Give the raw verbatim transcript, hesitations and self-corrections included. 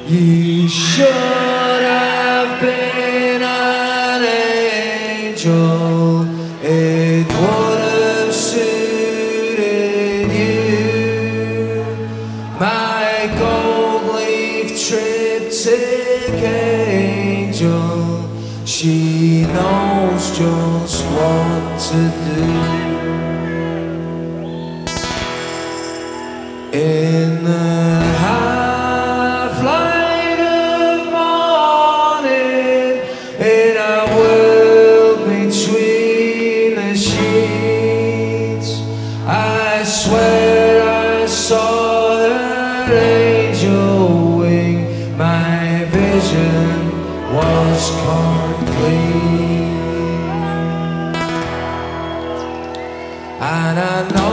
You should have been an angel. It would have suited you. My gold leaf triptych angel. She knows just what to do. In the half light of morning, in a world between the sheets, I swear I saw her angel wing. My vision was complete, and I know